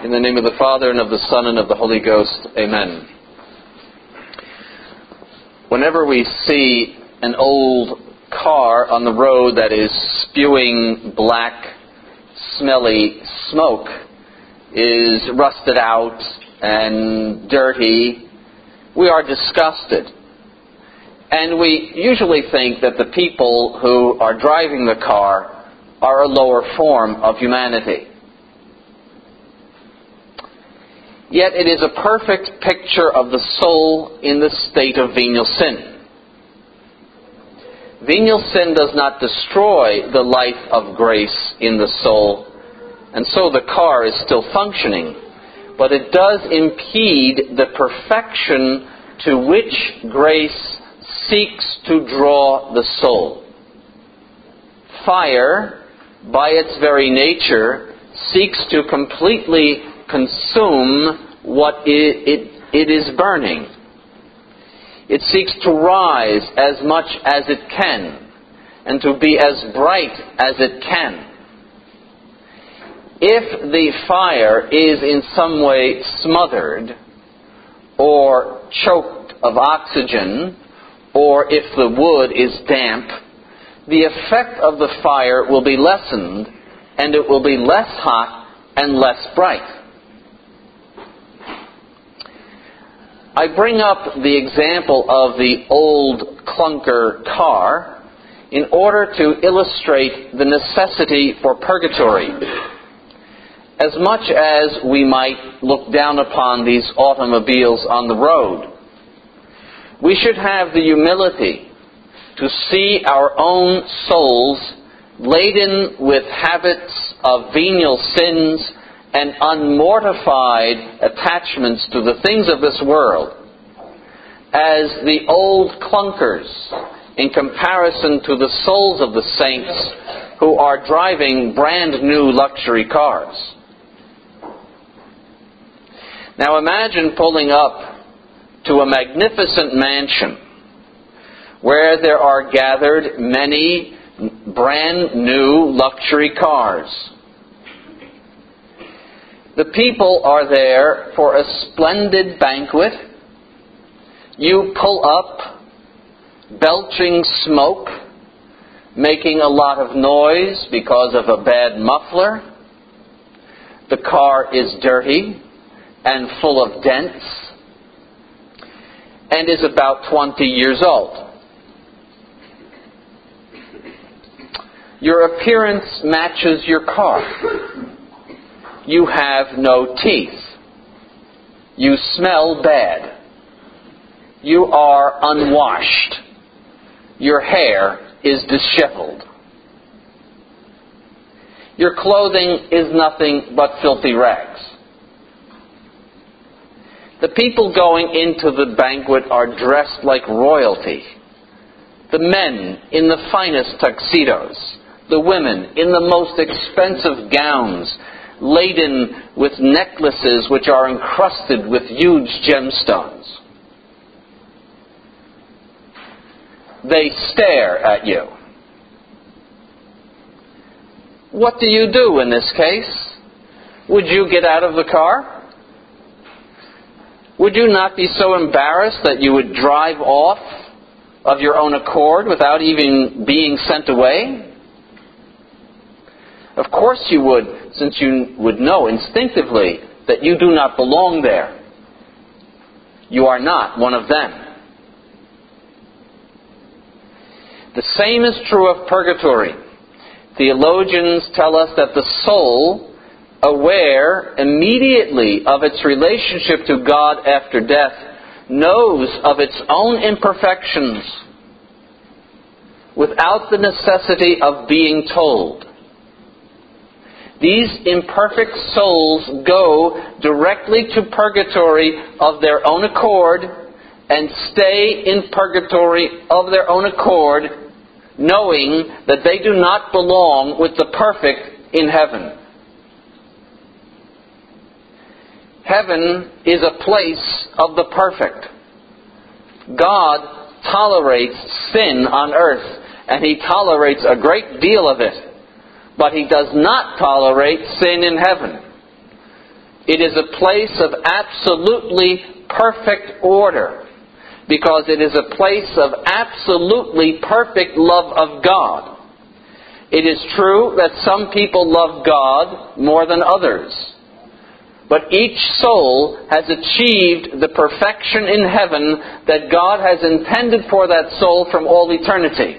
In the name of the Father, and of the Son, and of the Holy Ghost. Amen. Whenever we see an old car on the road that is spewing black, smelly smoke, is rusted out and dirty, we are disgusted. And we usually think that the people who are driving the car are a lower form of humanity. Yet it is a perfect picture of the soul in the state of venial sin. Venial sin does not destroy the life of grace in the soul, and so the car is still functioning, but it does impede the perfection to which grace seeks to draw the soul. Fire, by its very nature, seeks to completely consume what it is burning. It seeks to rise as much as it can and to be as bright as it can. If the fire is in some way smothered or choked of oxygen, or if the wood is damp, the effect of the fire will be lessened and it will be less hot and less bright. I bring up the example of the old clunker car in order to illustrate the necessity for purgatory. As much as we might look down upon these automobiles on the road, we should have the humility to see our own souls laden with habits of venial sins and unmortified attachments to the things of this world as the old clunkers in comparison to the souls of the saints who are driving brand new luxury cars. Now imagine pulling up to a magnificent mansion where there are gathered many brand new luxury cars. The people are there for a splendid banquet. You pull up, belching smoke, making a lot of noise because of a bad muffler. The car is dirty and full of dents and is about 20 years old. Your appearance matches your car. You have no teeth. You smell bad. You are unwashed. Your hair is disheveled. Your clothing is nothing but filthy rags. The people going into the banquet are dressed like royalty. The men in the finest tuxedos. The women in the most expensive gowns, laden with necklaces which are encrusted with huge gemstones. They stare at you. What do you do in this case? Would you get out of the car? Would you not be so embarrassed that you would drive off of your own accord without even being sent away? Of course you would, since you would know instinctively that you do not belong there. You are not one of them. The same is true of purgatory. Theologians tell us that the soul, aware immediately of its relationship to God after death, knows of its own imperfections without the necessity of being told. These imperfect souls go directly to purgatory of their own accord and stay in purgatory of their own accord, knowing that they do not belong with the perfect in heaven. Heaven is a place of the perfect. God tolerates sin on earth, and He tolerates a great deal of it. But He does not tolerate sin in heaven. It is a place of absolutely perfect order, because it is a place of absolutely perfect love of God. It is true that some people love God more than others, but each soul has achieved the perfection in heaven that God has intended for that soul from all eternity.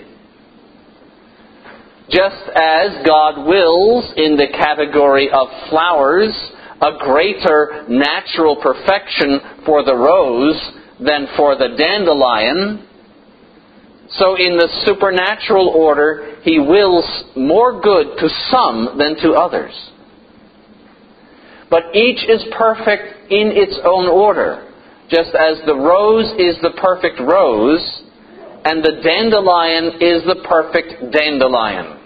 Just as God wills in the category of flowers a greater natural perfection for the rose than for the dandelion, so in the supernatural order He wills more good to some than to others. But each is perfect in its own order, just as the rose is the perfect rose and the dandelion is the perfect dandelion.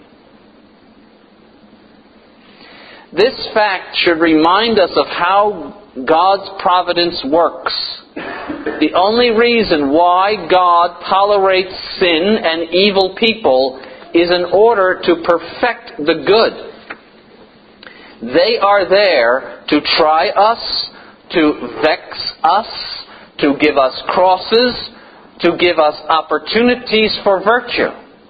This fact should remind us of how God's providence works. The only reason why God tolerates sin and evil people is in order to perfect the good. They are there to try us, to vex us, to give us crosses, to give us opportunities for virtue.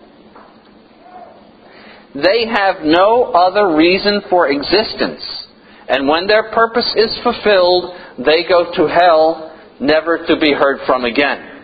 They have no other reason for existence, and when their purpose is fulfilled, they go to hell, never to be heard from again.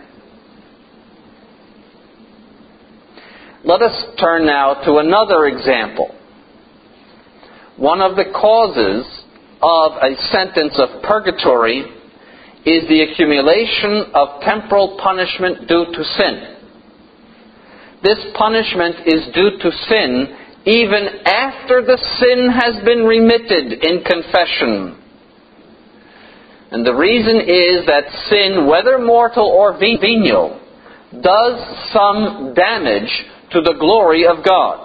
Let us turn now to another example. One of the causes of a sentence of purgatory is the accumulation of temporal punishment due to sin. This punishment is due to sin even after the sin has been remitted in confession. And the reason is that sin, whether mortal or venial, does some damage to the glory of God.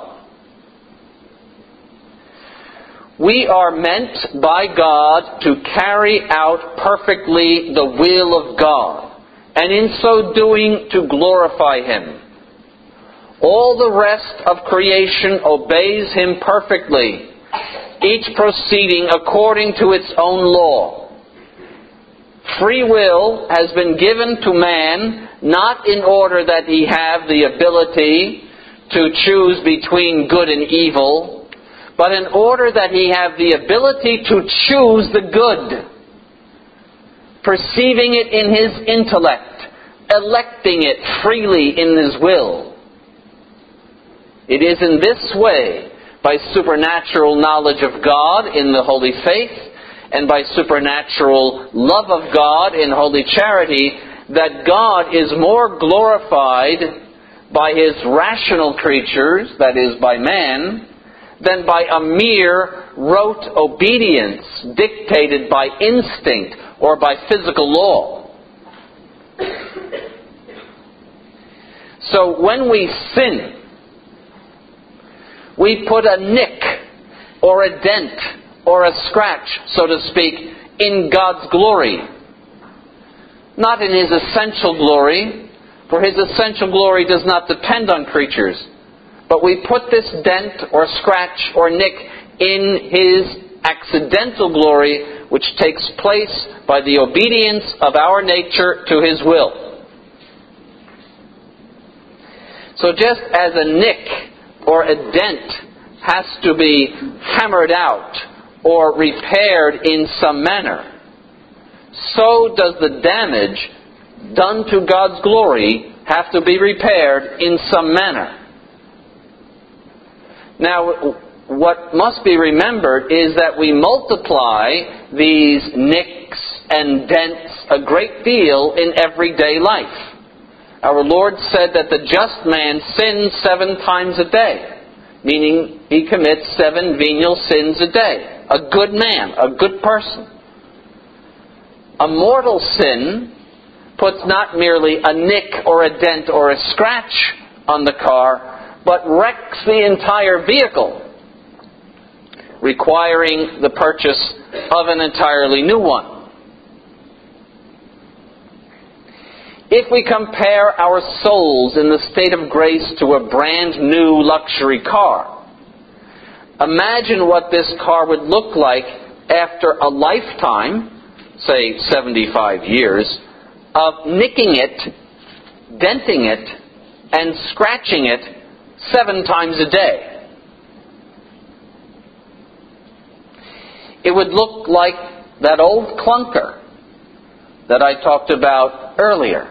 We are meant by God to carry out perfectly the will of God, and in so doing to glorify Him. All the rest of creation obeys Him perfectly, each proceeding according to its own law. Free will has been given to man not in order that he have the ability to choose between good and evil, but in order that he have the ability to choose the good, perceiving it in his intellect, electing it freely in his will. It is in this way, by supernatural knowledge of God in the holy faith, and by supernatural love of God in holy charity, that God is more glorified by His rational creatures, that is, by man, than by a mere rote obedience dictated by instinct or by physical law. So when we sin, we put a nick or a dent or a scratch, so to speak, in God's glory. Not in His essential glory, for His essential glory does not depend on creatures. But we put this dent or scratch or nick in His accidental glory, which takes place by the obedience of our nature to His will. So just as a nick or a dent has to be hammered out or repaired in some manner, so does the damage done to God's glory have to be repaired in some manner. Now, what must be remembered is that we multiply these nicks and dents a great deal in everyday life. Our Lord said that the just man sins 7 times a day, meaning he commits 7 venial sins a day. A good man, a good person. A mortal sin puts not merely a nick or a dent or a scratch on the car, but wrecks the entire vehicle, requiring the purchase of an entirely new one. If we compare our souls in the state of grace to a brand new luxury car, imagine what this car would look like after a lifetime, say 75 years, of nicking it, denting it, and scratching it 7 times a day. It would look like that old clunker that I talked about earlier.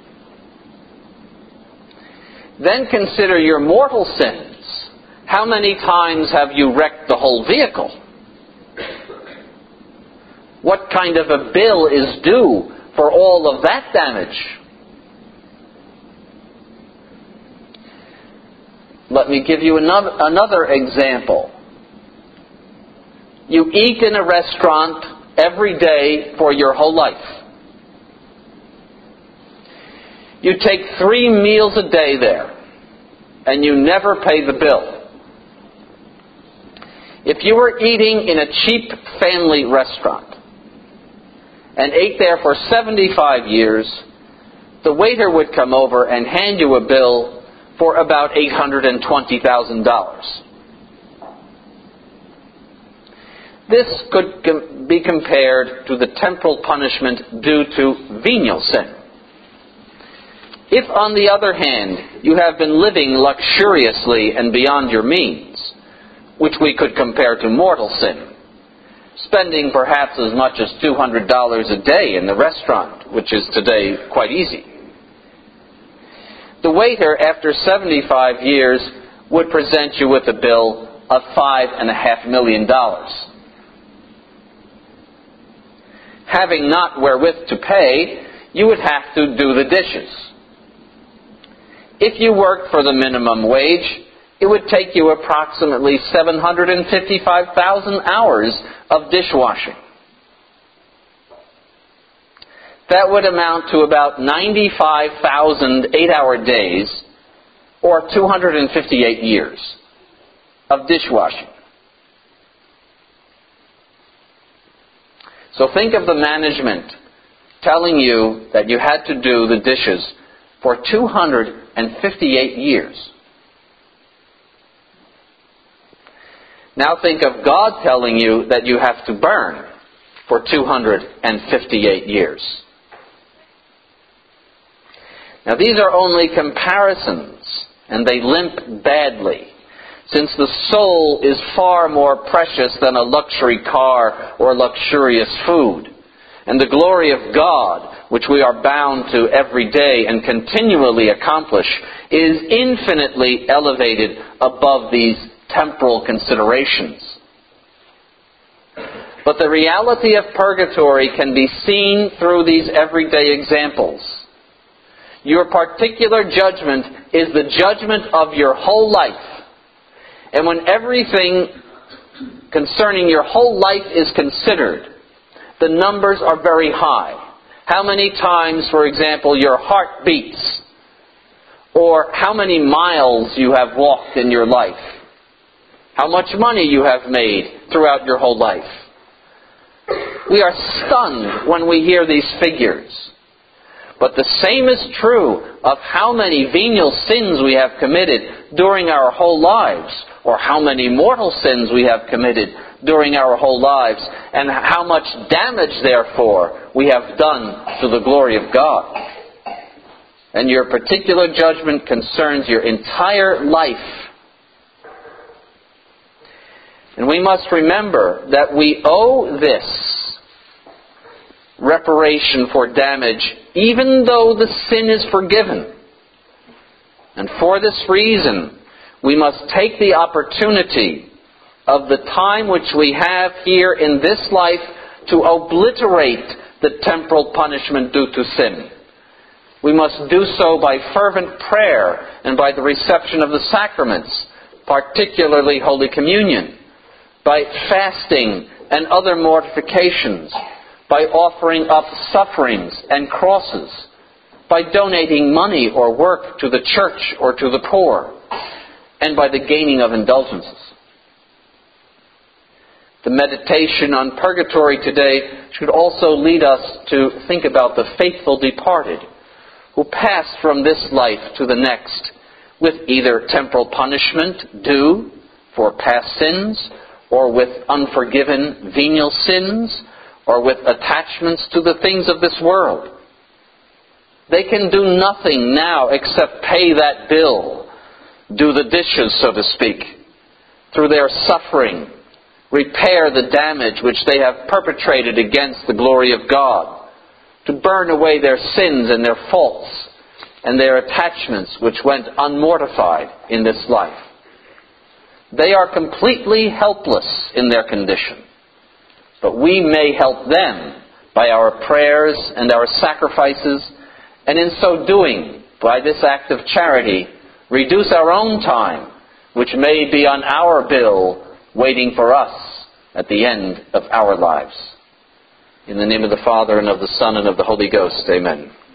Then consider your mortal sins. How many times have you wrecked the whole vehicle? What kind of a bill is due for all of that damage? Let me give you another example. You eat in a restaurant every day for your whole life. You take 3 meals a day there, and you never pay the bill. If you were eating in a cheap family restaurant and ate there for 75 years, the waiter would come over and hand you a bill for about $820,000. This could be compared to the temporal punishment due to venial sin. If, on the other hand, you have been living luxuriously and beyond your means, which we could compare to mortal sin, spending perhaps as much as $200 a day in the restaurant, which is today quite easy, the waiter, after 75 years, would present you with a bill of $5.5 million. Having not wherewith to pay, you would have to do the dishes. If you worked for the minimum wage, it would take you approximately 755,000 hours of dishwashing. That would amount to about 95,000 8-hour days, or 258 years of dishwashing. So think of the management telling you that you had to do the dishes for 258 years. Now think of God telling you that you have to burn for 258 years. Now these are only comparisons, and they limp badly, since the soul is far more precious than a luxury car or luxurious food. And the glory of God, which we are bound to every day and continually accomplish, is infinitely elevated above these temporal considerations. But the reality of purgatory can be seen through these everyday examples. Your particular judgment is the judgment of your whole life. And when everything concerning your whole life is considered, the numbers are very high. How many times, for example, your heart beats, or how many miles you have walked in your life, how much money you have made throughout your whole life. We are stunned when we hear these figures. But the same is true of how many venial sins we have committed during our whole lives, or how many mortal sins we have committed during our whole lives, and how much damage, therefore, we have done to the glory of God. And your particular judgment concerns your entire life. And we must remember that we owe this reparation for damage even though the sin is forgiven. And for this reason, we must take the opportunity of the time which we have here in this life to obliterate the temporal punishment due to sin. We must do so by fervent prayer and by the reception of the sacraments, particularly Holy Communion, by fasting and other mortifications, by offering up sufferings and crosses, by donating money or work to the church or to the poor, and by the gaining of indulgences. The meditation on purgatory today should also lead us to think about the faithful departed who passed from this life to the next with either temporal punishment due for past sins or with unforgiven venial sins, or with attachments to the things of this world. They can do nothing now except pay that bill, do the dishes, so to speak, through their suffering, repair the damage which they have perpetrated against the glory of God, to burn away their sins and their faults and their attachments which went unmortified in this life. They are completely helpless in their condition, but we may help them by our prayers and our sacrifices, and in so doing, by this act of charity, reduce our own time, which may be on our bill, waiting for us at the end of our lives. In the name of the Father, and of the Son, and of the Holy Ghost, amen.